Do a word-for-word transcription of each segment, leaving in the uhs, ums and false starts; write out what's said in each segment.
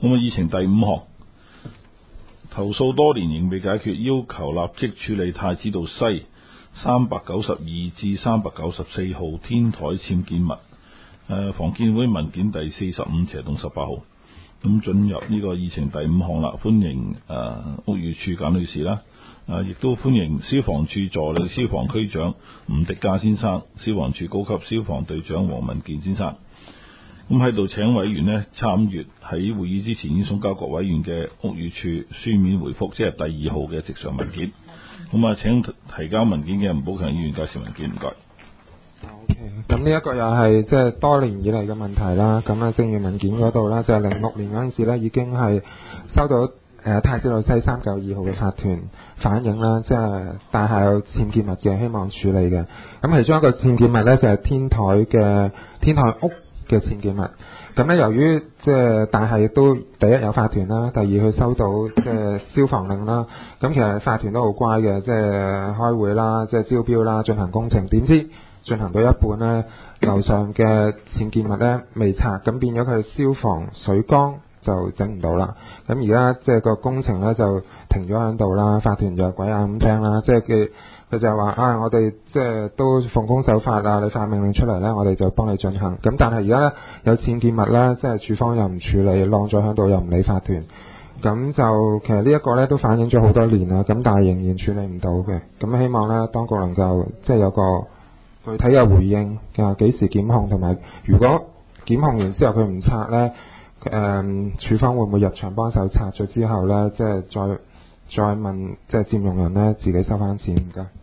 咁啊，議程第五項，投訴多年仍未解決，要求立即處理太子道西三百九十二至三百九十四號天台僭建物。誒，房建會文件第四十五斜同十八號。咁進入呢個議程第五項啦，歡迎誒、呃、屋宇署簡女士啦，誒、啊、亦都歡迎消防處助理消防區長吳迪嘉先生、消防處高級消防隊長黃文健先生。咁喺度請委員呢參閱喺會議之前已經送交各委員嘅屋宇署書面回覆，即係第二號嘅直常文件。咁啊，請提交文件嘅吳寶強議員介紹文件，唔該。 O.K. 咁呢一個又係即係多年以嚟嘅問題啦。咁啊，正如文件嗰度啦，就係零六年嗰陣時咧，已經係收到誒、呃、太子道西三九二號嘅法團反映啦，即係大廈有僭建物嘅，希望處理嘅。咁其中一個僭建物咧就係、是、天台嘅天台屋嘅僭建物。咁咧，由於即係大廈亦都第一有法團啦，第二佢收到即係消防令啦。咁其實法團都好乖嘅，即係開會啦，即係招標啦，進行工程。點知進行到一半呢，樓上嘅僭建物呢未拆，咁變咗佢消防水缸就整唔到啦。咁而家即係個工程呢就停咗喺度啦。法團就鬼眼咁聽啦，即係佢佢就話啊，我哋即係都奉公守法啊，你發命令出嚟呢，我哋就幫你進行。咁但係而家呢，有僭建物呢，即係署方又唔處理，晾咗喺度又唔理法團。咁就其實呢一個呢都反映咗好多年啦，咁但係仍然處理唔到嘅。咁希望呢，當局能夠即係有個具體嘅回應啊，幾時檢控，同埋如果檢控完之後佢唔拆呢，誒、嗯，署方會唔會入場幫手拆咗之後呢，即係再再問即係佔用人呢，自己收翻錢？唔該。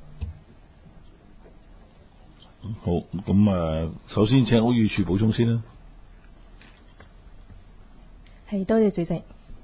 好，咁啊，首先請屋宇署補充先啦。 係，多謝主席。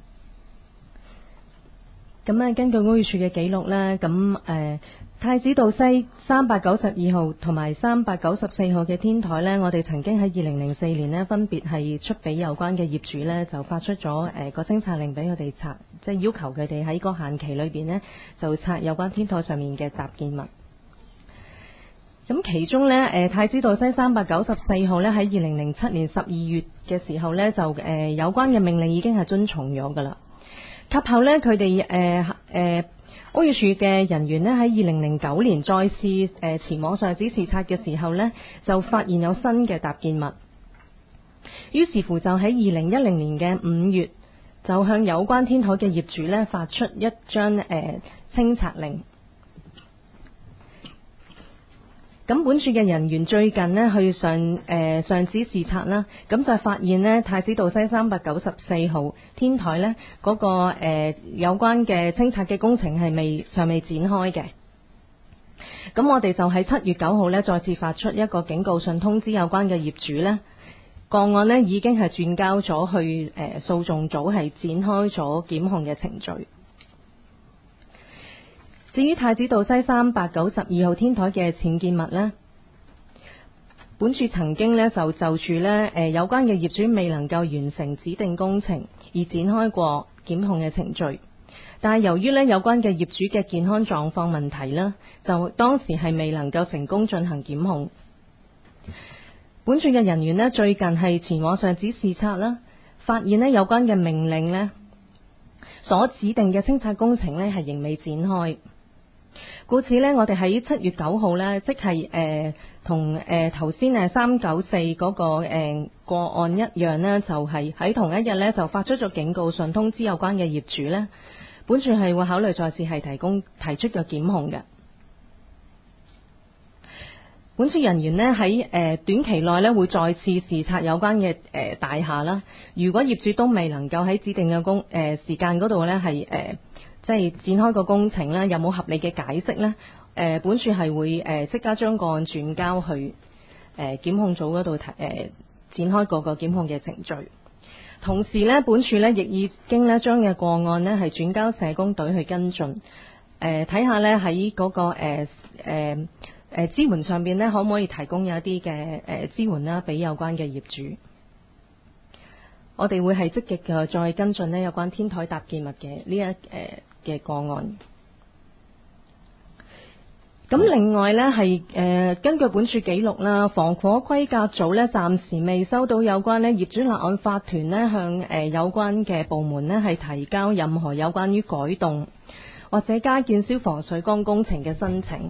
咁啊，根據屋宇署嘅記錄咧，咁誒、呃、太子道西三百九十二號同埋三百九十四號嘅天台呢，我哋曾經喺二零零四年呢，分別係出俾有關嘅業主呢，就發出咗誒個清拆令俾佢哋拆，即係要求佢哋喺個限期裏邊呢，就拆有關天台上面嘅雜建物。咁其中呢，誒太子道西三百九十四號呢，喺二零零七年十二月嘅時候呢，就誒、呃、有關嘅命令已經係遵從咗㗎啦。及後呢，佢哋誒誒屋宇署嘅人員呢，喺二零零九年再次誒、呃、前往上址視察嘅時候呢，就發現有新嘅搭建物。於是乎就喺二零一零年嘅五月，就向有關天台嘅業主呢，發出一張誒、呃、清拆令。咁本署嘅人員最近呢，去上誒、呃、上址視察啦，咁就發現呢，太子道西三百九十四號天台呢嗰、那個、呃、有關嘅清拆嘅工程係未尚未展開嘅。咁我哋就喺七月九號呢，再次發出一個警告信，通知有關嘅業主呢，個案呢已經係轉交咗去誒、呃、訴訟組，係展開咗檢控嘅程序。至於太子道西三百九十二號天台嘅僭建物呢，本署曾經呢就就住呢誒有關嘅業主未能夠完成指定工程而展開過檢控嘅程序，但係由於呢有關嘅業主嘅健康狀況問題呢，就當時係未能夠成功進行檢控。本署嘅人員呢，最近係前往上址視察啦，發現呢有關嘅命令呢所指定嘅清拆工程呢係仍未展開。故此呢，我哋喺七月九號呢，即係誒同誒頭先誒三九四嗰個誒、呃、個案一樣呢，就係、是、喺同一日呢，就發出咗警告信，通知有關嘅業主呢，本署係會考慮再次係提供提出嘅檢控嘅。本署人員呢，喺誒短期內呢，會再次視察有關嘅誒、呃、大廈啦。如果業主都未能夠喺指定嘅工誒、呃、時間嗰度呢，係誒。呃即係展開個工程咧，有冇合理嘅解釋呢？誒、呃，本署係會誒即刻將個案轉交去誒、呃、檢控組嗰度提誒展開個個檢控嘅程序。同時呢，本署呢亦已經咧將嘅個案呢係轉交社工隊去跟進。誒睇下呢喺嗰個誒誒誒支援上邊呢，可唔可以提供有一啲嘅誒支援啦，俾有關嘅業主。我哋會係積極嘅再跟進呢有關天台搭建物嘅呢一誒嘅個案。 咁另外呢，係誒、呃、根據本署記錄啦，防火規格組呢暫時未收到有關呢業主立案法團呢向誒、呃、有關嘅部門呢係提交任何有關於改動或者加建消防水缸工程嘅申請。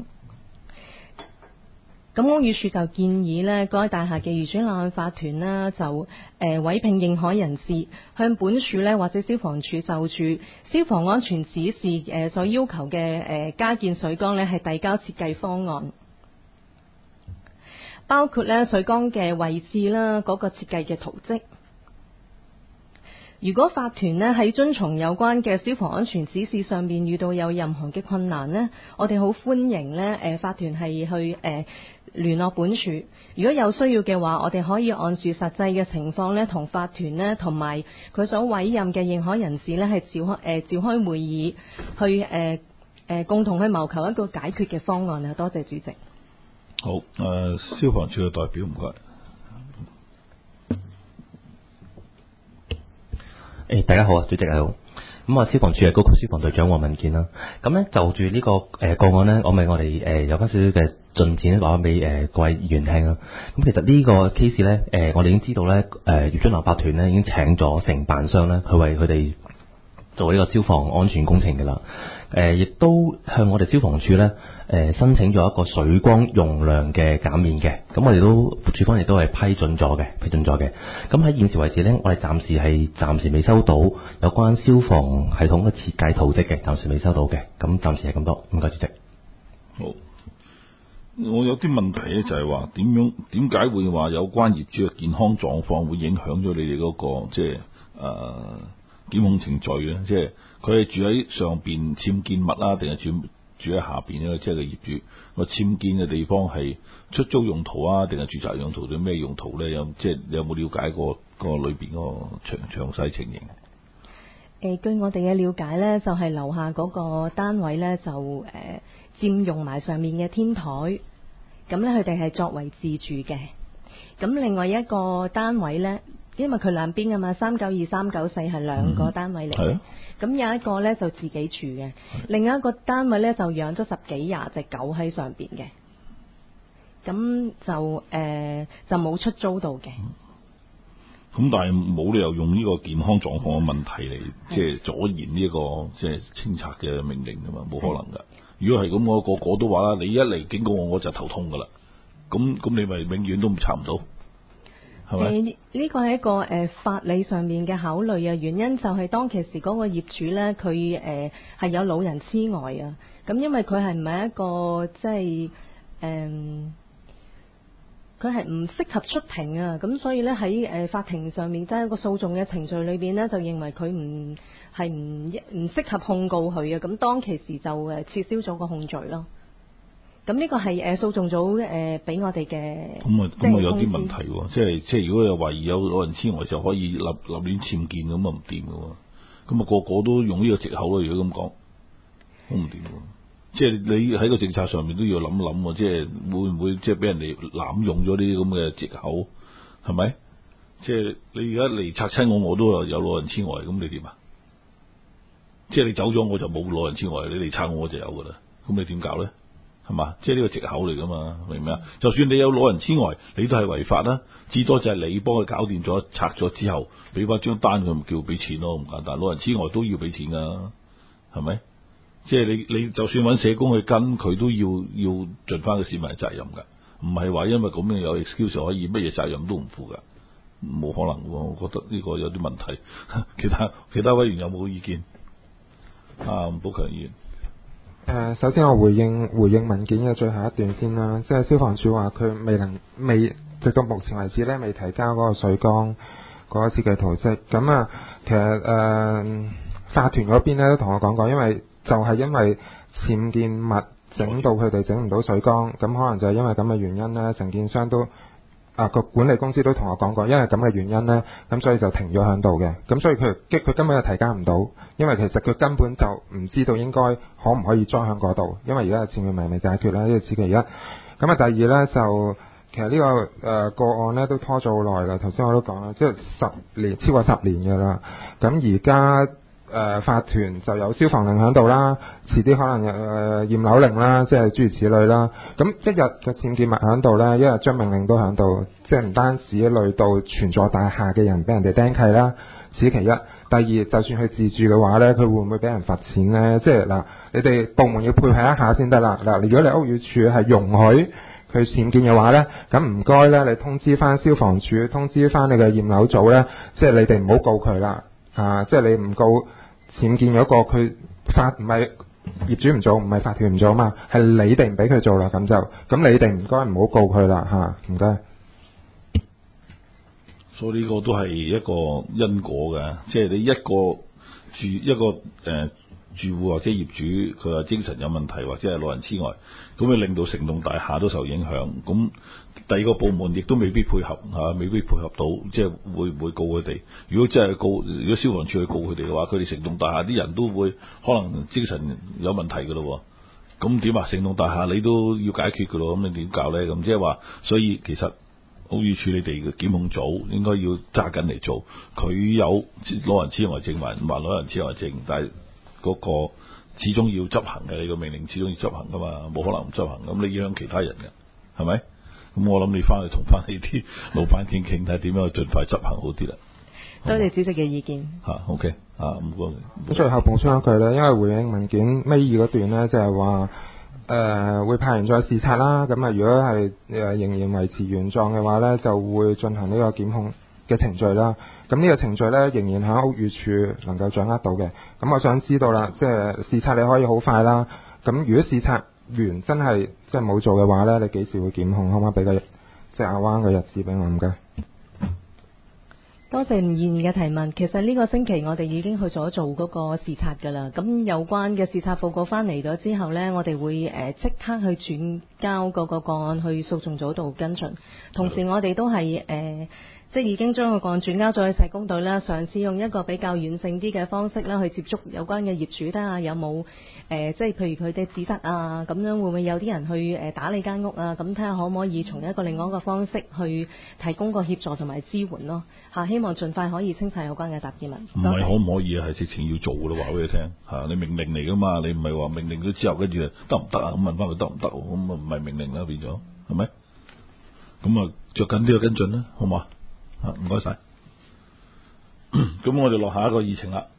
咁屋宇署就建議呢該大廈嘅業主立案法團呢就誒、呃、委聘認可人士向本署呢或者消防處就住消防安全指示誒、呃、所要求嘅誒、呃、加建水缸呢係遞交設計方案，包括呢水缸嘅位置啦，嗰、那個設計嘅圖則。如果法團呢喺遵從有關嘅消防安全指示上面遇到有任何嘅困難呢，我哋好歡迎呢誒法團係去誒、呃、聯絡本署。如果有需要嘅話，我哋可以按住實際嘅情況呢，同法團呢同埋佢所委任嘅認可人士呢係召開誒、呃、召開會議，去誒誒、呃、共同去謀求一個解決嘅方案啊！多謝主席。 好，誒、呃、消防處嘅代表唔該。 誒、欸，大家好啊，主席好。咁啊，消防處係高級消防隊長黃文健啦。咁咧就住呢、這個誒、呃、個案咧，我咪我哋誒、呃、有翻少少嘅進展話俾誒各位議員聽啦。咁其實呢個 case 咧，誒、呃、我哋已經知道咧，誒業主立案法團咧已經請咗承辦商咧去為佢哋做呢個消防安全工程㗎啦。誒、呃，亦都向我哋消防處咧。誒、呃、申請咗一個水缸容量嘅減免嘅，咁我哋都處方亦都係批准咗嘅，批准咗嘅。咁喺現時為止呢，我哋暫時係暫時未收到有關消防系統嘅設計圖則嘅，暫時未收到嘅。咁暫時係咁多，唔該主席。 好，我有啲問題咧，就係話點樣點解會話有關業主嘅健康狀況會影響咗你哋嗰、嗰個即係誒檢控程序咧？即係佢係住喺上邊僭建物啊，定係住？住喺下邊咧，即係個業主個僭建嘅地方係出租用途啊，定係住宅用途定咩用途咧？有即係你有冇了解過個裏邊嗰個詳詳細情形？ 誒、呃，據我哋嘅了解咧，就係、是、樓下嗰個單位咧就誒、呃、佔用埋上面嘅天台，咁咧佢哋係作為自住嘅。咁另外一個單位咧，因為佢兩邊噶嘛，三九二、三九四係兩個單位嚟嘅。咁、嗯、有一個咧就自己住嘅，另一個單位咧就養咗十幾廿隻狗喺上邊嘅。咁就誒、呃、就冇出租到嘅。咁、 嗯、但係冇理由用呢個健康狀況嘅問題嚟即係阻延呢、這個即係清拆嘅命令噶嘛，冇可能噶。如果係咁，我個個都話啦，你一嚟警告我，我就頭痛噶啦。咁咁你咪永遠都唔拆唔到。誒，呢、呃這個係一個誒、呃、法理上面嘅考慮啊，原因就係當其時嗰個業主咧，佢誒係有老人痴呆啊，咁因為佢係唔係一個即係誒，佢係唔適合出庭啊，咁所以咧喺誒法庭上面即係一個訴訟嘅程序裏邊咧，就認為佢唔係唔唔適合控告佢啊，咁當其時就誒撤銷咗個控罪咯。咁呢個係誒訴訟組誒俾我哋嘅，咁啊咁啊有啲問題喎，即係即係如果有懷疑有老人痴呆就可以立立亂僭建咁啊唔掂嘅喎，咁啊個個都用呢個藉口咯，如果咁講，都唔掂喎。即係你喺個政策上面都要諗諗喎，即係會唔會即係俾人哋濫用咗呢啲咁嘅藉口，係咪？即係你而家嚟拆親我，我都有老人痴呆，咁你點啊？即係你走咗我就冇老人痴呆，你嚟拆我我就有噶啦，咁你點搞咧？係嘛？即係呢個藉口嚟噶嘛？明唔明啊？就算你有老人痴呆，你都係違法啦。至多就係你幫佢搞掂咗、拆咗之後，俾翻張單佢，唔叫俾錢咯，咁簡單。老人痴呆都要俾錢噶，係咪？即係你你就算揾社工去跟，佢都要要盡翻個市民嘅責任噶，唔係話因為咁樣有 excuse 可以乜嘢責任都唔負噶，冇可能喎。我覺得呢個有啲問題。其他其他委員有冇意見？啊，吳寶強議員。 誒、呃，首先我回應回應文件嘅最後一段先啦，即係消防處話佢未能未直到目前為止咧未提交嗰個水缸嗰個設計圖則。咁啊，其實誒、呃、法團嗰邊咧都同我講過，因為就係因為僭建物整到佢哋整唔到水缸，咁可能就係因為咁嘅原因咧，承建商都啊個管理公司都同我講過，因為咁嘅原因咧，咁所以就停咗喺度嘅。咁所以佢佢根本就提交唔到，因為其實佢根本就唔知道應該可唔可以裝喺嗰度，因為而家嘅僭建物未解決啦，呢個此其一。咁啊，第二咧就其實呢、這個誒、呃、個案咧都拖咗好耐啦。頭先我都講啦，即係十年超過十年㗎啦。咁而家呃、法團就有消防令喺度啦，遲啲可能誒、呃、驗樓令啦，即係諸如此類啦。咁一日嘅僭建物喺度呢，一日張命令都喺度，即係唔單止累到全座大廈嘅人俾人哋釘契啦，此其一。第二，就算佢自住嘅話呢，佢會唔會俾人罰錢呢？即係嗱，你哋部門要配合一下先得啦。嗱，如果你屋宇署係容許佢僭建嘅話呢，咁唔該呢，你通知翻消防處，通知翻你嘅驗樓組呢，即係你哋唔好告佢啦。啊，即係你唔告僭建嗰個，佢法唔係業主唔做，唔係法團唔做啊嘛，係你哋唔俾佢做啦，咁就咁你哋唔該唔好告佢啦嚇，唔該。 所以呢個都係一個因果嘅，即係你一個住一個誒、呃、住戶或者業主佢話精神有問題或者係老人痴呆，咁咪令到成棟大廈都受影響。咁第二個部門亦都未必配合嚇、啊，未必配合到，即係會唔會告佢哋？如果真係告，如果消防處去告佢哋嘅話，佢哋成棟大廈啲人都會可能精神有問題㗎咯。咁點啊？成棟大廈你都要解決㗎咯，咁你點搞咧？咁即係話，所以其實屋宇署你哋嘅檢控組應該要揸緊嚟做。佢有老人痴呆症還還老人痴呆症，但係嗰個始終要執行嘅，你個命令始終要執行噶嘛，冇可能唔執行。咁你影響其他人嘅，係咪？咁我諗你翻去同翻你啲老闆傾傾，睇點樣去盡快執行好啲啦。 多謝主席嘅意見。 嚇、啊、，OK，啊，唔該。 咁最後補充一句咧，因為回應文件尾二嗰段咧，就係話誒會派人再視察啦。咁啊，如果係誒、呃、仍然維持原狀嘅話咧，就會進行呢個檢控嘅程序啦。咁呢個程序咧，仍然喺屋宇署能夠掌握到嘅。咁我想知道啦，即係視察你可以好快啦。咁如果視察完真係即係冇做嘅話咧，你幾時會檢控？可唔可以俾個即係阿灣嘅日子俾我？唔該。 多謝吳議員嘅提問。其實呢個星期我哋已經去咗做嗰個視察㗎啦。咁有關嘅視察報告翻嚟咗之後呢，我哋會誒即刻去轉交嗰個個案去訴訟組度跟進。同時我哋都係誒、呃、即係已經將個個案轉交咗去社工隊啦，嘗試用一個比較軟性啲嘅方式啦，去接觸有關嘅業主，睇下有冇誒、呃、即係譬如佢哋指責啊，咁樣會唔會有啲人去誒打你間屋啊？咁睇下可唔可以從一個另外一個方式去提供個協助同埋支援咯。嚇，希望盡快可以清晒有關嘅答疑問。 唔係可唔可以啊？係直情要做嘅咯，話俾你聽嚇。你命令嚟噶嘛？你唔係話命令咗之後跟住得唔得啊？咁問翻佢得唔得？咁啊唔係命令啦，變咗係咪？咁啊着緊呢個跟進啦，好嘛？嚇，唔該晒。咁我哋落下一個議程啦。